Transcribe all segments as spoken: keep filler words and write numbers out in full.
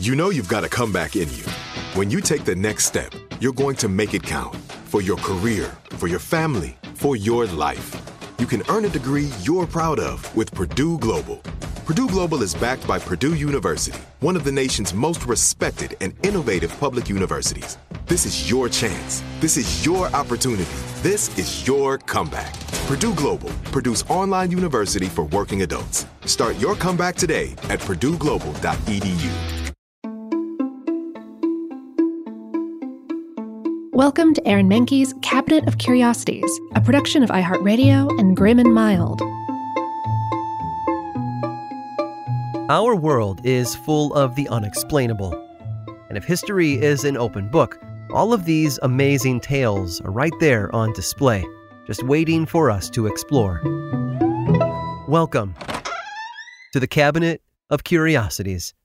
You know you've got a comeback in you. When you take the next step, you're going to make it count. For your career, for your family, for your life. You can earn a degree you're proud of with Purdue Global. Purdue Global is backed by Purdue University, one of the nation's most respected and innovative public universities. This is your chance. This is your opportunity. This is your comeback. Purdue Global, Purdue's online university for working adults. Start your comeback today at purdue global dot e d u. Welcome to Aaron Mahnke's Cabinet of Curiosities, a production of iHeartRadio and Grim and Mild. Our world is full of the unexplainable. And if history is an open book, all of these amazing tales are right there on display, just waiting for us to explore. Welcome to the Cabinet of Curiosities.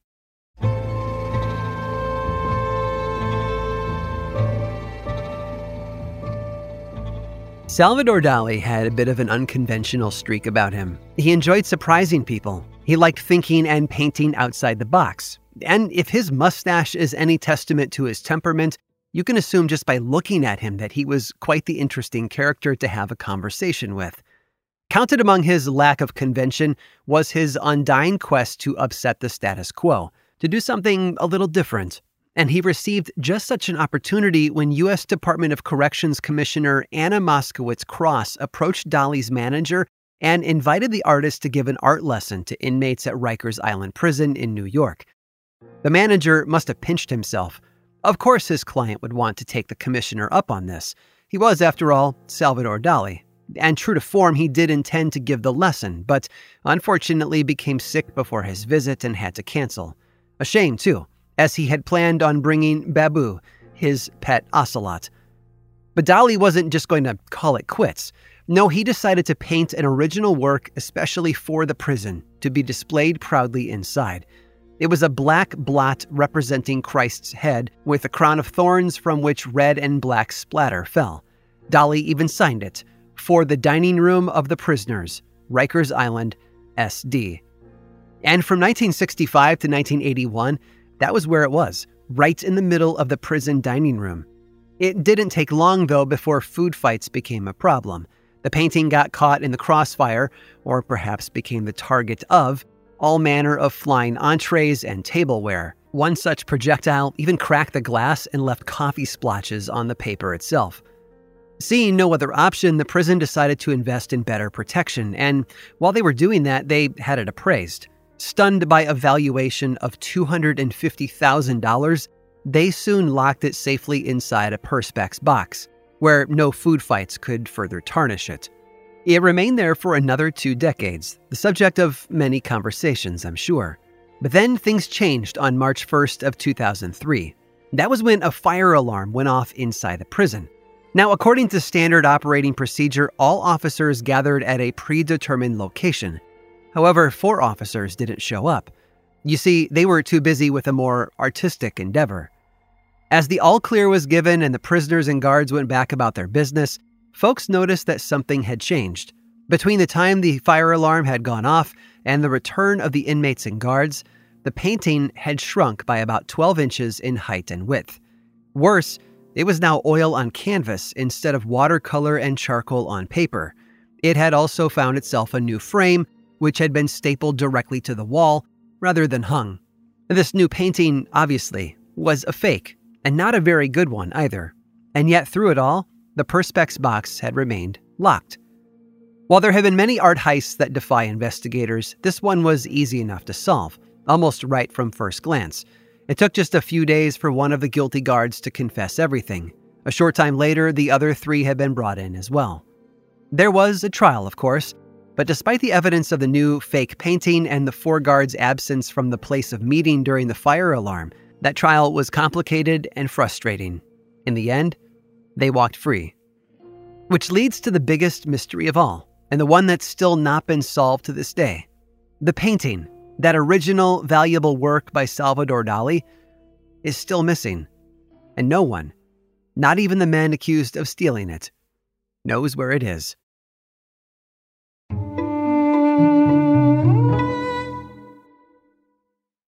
Salvador Dali had a bit of an unconventional streak about him. He enjoyed surprising people. He liked thinking and painting outside the box. And if his mustache is any testament to his temperament, you can assume just by looking at him that he was quite the interesting character to have a conversation with. Counted among his lack of convention was his undying quest to upset the status quo, to do something a little different. And he received just such an opportunity when U S Department of Corrections Commissioner Anna Moskowitz-Cross approached Dali's manager and invited the artist to give an art lesson to inmates at Rikers Island Prison in New York. The manager must have pinched himself. Of course his client would want to take the commissioner up on this. He was, after all, Salvador Dali. And true to form, he did intend to give the lesson, but unfortunately became sick before his visit and had to cancel. A shame, too, as he had planned on bringing Babu, his pet ocelot. But Dali wasn't just going to call it quits. No, he decided to paint an original work especially for the prison, to be displayed proudly inside. It was a black blot representing Christ's head, with a crown of thorns from which red and black splatter fell. Dali even signed it, "For the Dining Room of the Prisoners, Rikers Island, S D" And from nineteen sixty-five to nineteen eighty-one, that was where it was, right in the middle of the prison dining room. It didn't take long, though, before food fights became a problem. The painting got caught in the crossfire, or perhaps became the target of, all manner of flying entrees and tableware. One such projectile even cracked the glass and left coffee splotches on the paper itself. Seeing no other option, the prison decided to invest in better protection, and while they were doing that, they had it appraised. Stunned by a valuation of two hundred fifty thousand dollars, they soon locked it safely inside a Perspex box, where no food fights could further tarnish it. It remained there for another two decades, the subject of many conversations, I'm sure. But then things changed on March first of two thousand three. That was when a fire alarm went off inside the prison. Now, according to standard operating procedure, all officers gathered at a predetermined location. However, four officers didn't show up. You see, they were too busy with a more artistic endeavor. As the all-clear was given and the prisoners and guards went back about their business, folks noticed that something had changed. Between the time the fire alarm had gone off and the return of the inmates and guards, the painting had shrunk by about twelve inches in height and width. Worse, it was now oil on canvas instead of watercolor and charcoal on paper. It had also found itself a new frame, which had been stapled directly to the wall rather than hung. This new painting, obviously, was a fake, and not a very good one either. And yet through it all, the Perspex box had remained locked. While there have been many art heists that defy investigators, this one was easy enough to solve, almost right from first glance. It took just a few days for one of the guilty guards to confess everything. A short time later, the other three had been brought in as well. There was a trial, of course, but despite the evidence of the new fake painting and the four guards' absence from the place of meeting during the fire alarm, that trial was complicated and frustrating. In the end, they walked free. Which leads to the biggest mystery of all, and the one that's still not been solved to this day. The painting, that original valuable work by Salvador Dali, is still missing. And no one, not even the men accused of stealing it, knows where it is. Hey,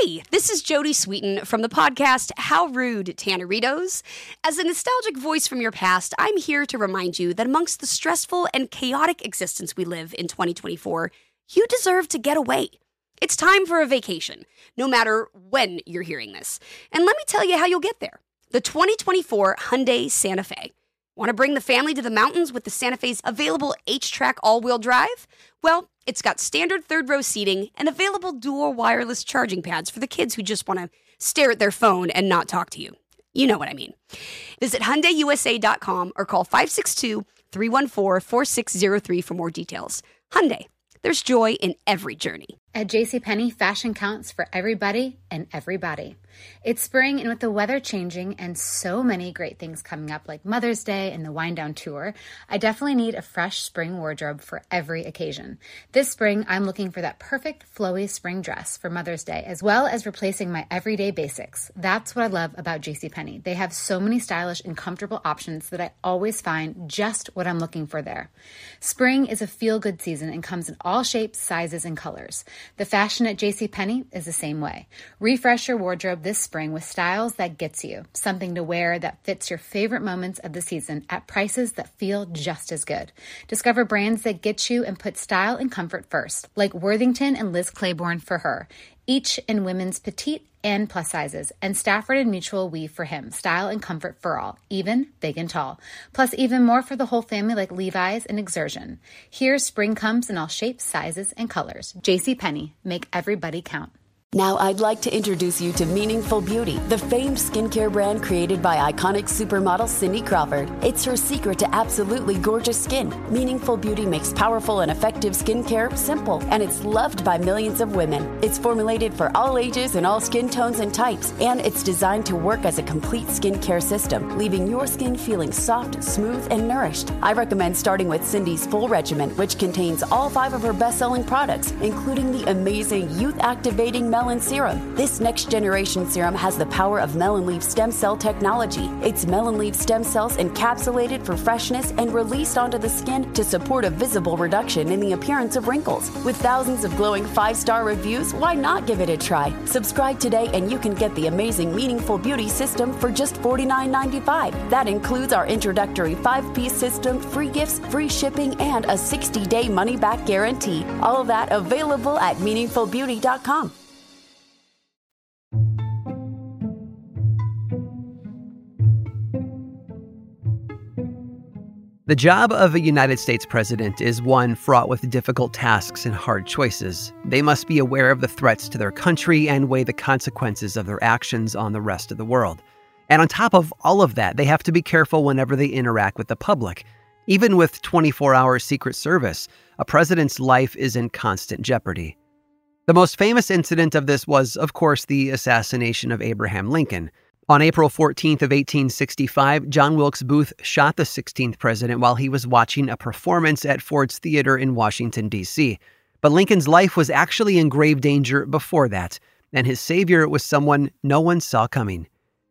Hey, this is Jodie Sweetin from the podcast How Rude, Tanneritos. As a nostalgic voice from your past, I'm here to remind you that amongst the stressful and chaotic existence we live in twenty twenty-four, you deserve to get away. It's time for a vacation, no matter when you're hearing this. And let me tell you how you'll get there. The twenty twenty-four Hyundai Santa Fe. Want to bring the family to the mountains with the Santa Fe's available H-Track all-wheel drive? Well, it's got standard third-row seating and available dual wireless charging pads for the kids who just want to stare at their phone and not talk to you. You know what I mean. Visit Hyundai U S A dot com or call five six two, three one four, four six zero three for more details. Hyundai, there's joy in every journey. At JCPenney, fashion counts for everybody and everybody. It's spring, and with the weather changing and so many great things coming up like Mother's Day and the Wind Down Tour, I definitely need a fresh spring wardrobe for every occasion. This spring, I'm looking for that perfect flowy spring dress for Mother's Day, as well as replacing my everyday basics. That's what I love about JCPenney. They have so many stylish and comfortable options that I always find just what I'm looking for there. Spring is a feel-good season and comes in all shapes, sizes, and colors. The fashion at JCPenney is the same way. Refresh your wardrobe this spring with styles that gets you, something to wear that fits your favorite moments of the season at prices that feel just as good. Discover brands that get you and put style and comfort first, like Worthington and Liz Claiborne for her, each in women's petite and plus sizes, and Stafford and Mutual weave for him, style and comfort for all, even big and tall. Plus even more for the whole family like Levi's and Exertion. Here, spring comes in all shapes, sizes, and colors. JCPenney, make everybody count. Now I'd like to introduce you to Meaningful Beauty, the famed skincare brand created by iconic supermodel Cindy Crawford. It's her secret to absolutely gorgeous skin. Meaningful Beauty makes powerful and effective skincare simple, and it's loved by millions of women. It's formulated for all ages and all skin tones and types, and it's designed to work as a complete skincare system, leaving your skin feeling soft, smooth, and nourished. I recommend starting with Cindy's full regimen, which contains all five of her best-selling products, including the amazing youth-activating Melon Serum. This next generation serum has the power of melon leaf stem cell technology. It's melon leaf stem cells encapsulated for freshness and released onto the skin to support a visible reduction in the appearance of wrinkles. With thousands of glowing five-star reviews, why not give it a try? Subscribe today and you can get the amazing Meaningful Beauty system for just forty-nine ninety-five. That includes our introductory five-piece system, free gifts, free shipping, and a sixty-day money-back guarantee. All of that available at meaningful beauty dot com. The job of a United States president is one fraught with difficult tasks and hard choices. They must be aware of the threats to their country and weigh the consequences of their actions on the rest of the world. And on top of all of that, they have to be careful whenever they interact with the public. Even with twenty-four hour Secret Service, a president's life is in constant jeopardy. The most famous incident of this was, of course, the assassination of Abraham Lincoln. On April fourteenth of eighteen sixty-five, John Wilkes Booth shot the sixteenth president while he was watching a performance at Ford's Theater in Washington, D C But Lincoln's life was actually in grave danger before that, and his savior was someone no one saw coming.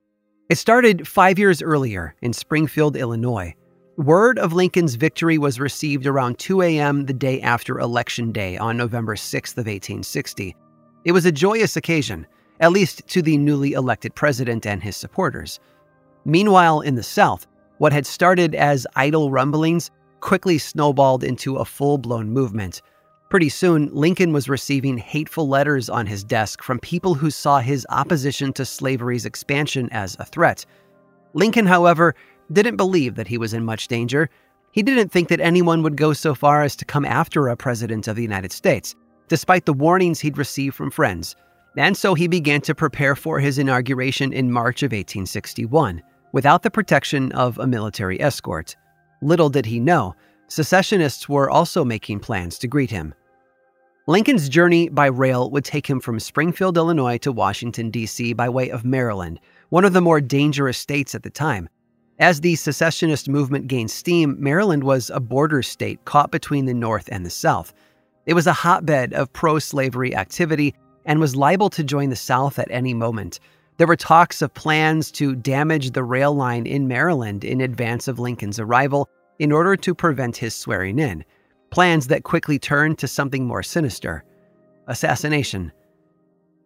It started five years earlier in Springfield, Illinois. Word of Lincoln's victory was received around two a.m. the day after Election Day on November sixth of eighteen sixty. It was a joyous occasion, at least to the newly elected president and his supporters. Meanwhile, in the South, what had started as idle rumblings quickly snowballed into a full-blown movement. Pretty soon, Lincoln was receiving hateful letters on his desk from people who saw his opposition to slavery's expansion as a threat. Lincoln, however, didn't believe that he was in much danger. He didn't think that anyone would go so far as to come after a president of the United States, despite the warnings he'd received from friends. And so he began to prepare for his inauguration in March of eighteen sixty-one, without the protection of a military escort. Little did he know, secessionists were also making plans to greet him. Lincoln's journey by rail would take him from Springfield, Illinois to Washington, D C by way of Maryland, one of the more dangerous states at the time. As the secessionist movement gained steam, Maryland was a border state caught between the North and the South. It was a hotbed of pro-slavery activity and was liable to join the South at any moment. There were talks of plans to damage the rail line in Maryland in advance of Lincoln's arrival in order to prevent his swearing in. Plans that quickly turned to something more sinister: assassination.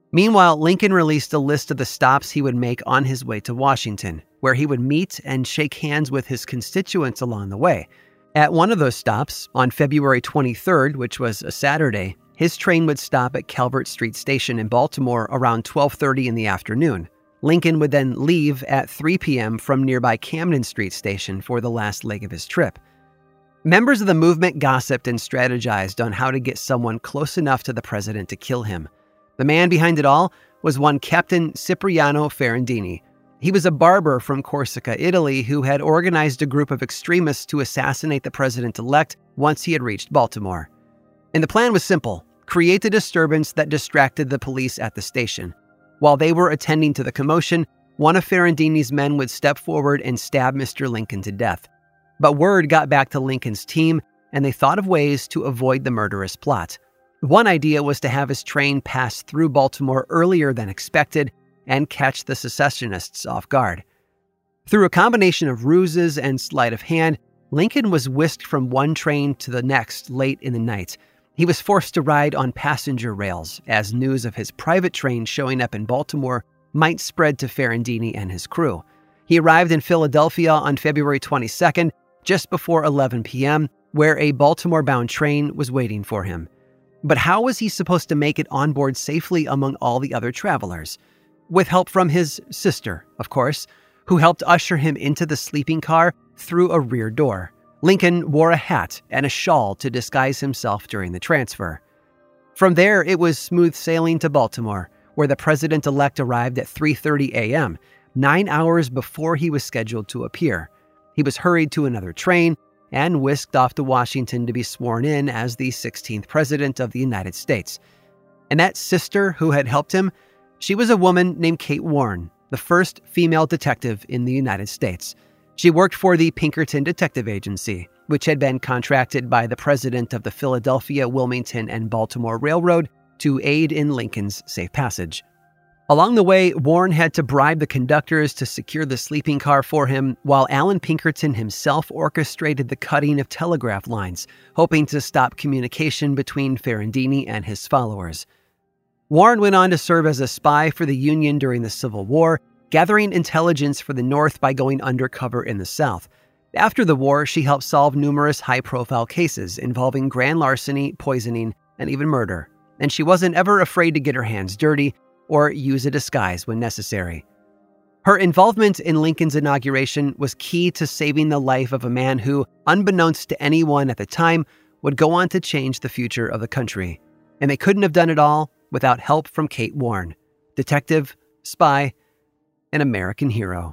Meanwhile, Lincoln released a list of the stops he would make on his way to Washington, where he would meet and shake hands with his constituents along the way. At one of those stops, on February twenty-third, which was a Saturday, his train would stop at Calvert Street Station in Baltimore around twelve thirty in the afternoon. Lincoln would then leave at three p.m. from nearby Camden Street Station for the last leg of his trip. Members of the movement gossiped and strategized on how to get someone close enough to the president to kill him. The man behind it all was one Captain Cipriano Ferrandini. He was a barber from Corsica, Italy, who had organized a group of extremists to assassinate the president-elect once he had reached Baltimore. And the plan was simple: create a disturbance that distracted the police at the station. While they were attending to the commotion, one of Ferrandini's men would step forward and stab Mister Lincoln to death. But word got back to Lincoln's team, and they thought of ways to avoid the murderous plot. One idea was to have his train pass through Baltimore earlier than expected and catch the secessionists off guard. Through a combination of ruses and sleight of hand, Lincoln was whisked from one train to the next late in the night. He was forced to ride on passenger rails, as news of his private train showing up in Baltimore might spread to Ferrandini and his crew. He arrived in Philadelphia on February twenty-second, just before eleven p.m., where a Baltimore-bound train was waiting for him. But how was he supposed to make it on board safely among all the other travelers? With help from his sister, of course, who helped usher him into the sleeping car through a rear door. Lincoln wore a hat and a shawl to disguise himself during the transfer. From there, it was smooth sailing to Baltimore, where the president-elect arrived at three thirty a.m., nine hours before he was scheduled to appear. He was hurried to another train and whisked off to Washington to be sworn in as the sixteenth president of the United States. And that sister who had helped him, she was a woman named Kate Warren, the first female detective in the United States. She worked for the Pinkerton Detective Agency, which had been contracted by the president of the Philadelphia, Wilmington, and Baltimore Railroad to aid in Lincoln's safe passage. Along the way, Warren had to bribe the conductors to secure the sleeping car for him, while Allan Pinkerton himself orchestrated the cutting of telegraph lines, hoping to stop communication between Ferrandini and his followers. Warren went on to serve as a spy for the Union during the Civil War, gathering intelligence for the North by going undercover in the South. After the war, she helped solve numerous high-profile cases involving grand larceny, poisoning, and even murder. And she wasn't ever afraid to get her hands dirty or use a disguise when necessary. Her involvement in Lincoln's inauguration was key to saving the life of a man who, unbeknownst to anyone at the time, would go on to change the future of the country. And they couldn't have done it all without help from Kate Warren, detective, spy, and American hero.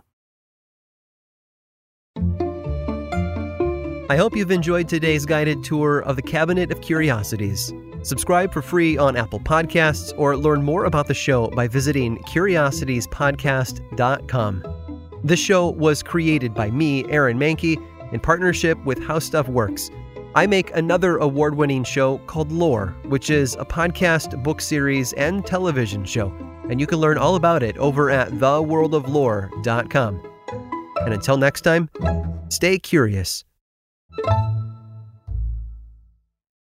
I hope you've enjoyed today's guided tour of the Cabinet of Curiosities. Subscribe for free on Apple Podcasts or learn more about the show by visiting curiosities podcast dot com. This show was created by me, Aaron Mahnke, in partnership with How Stuff Works. I make another award-winning show called Lore, which is a podcast, book series, and television show, and you can learn all about it over at the world of lore dot com. And until next time, stay curious.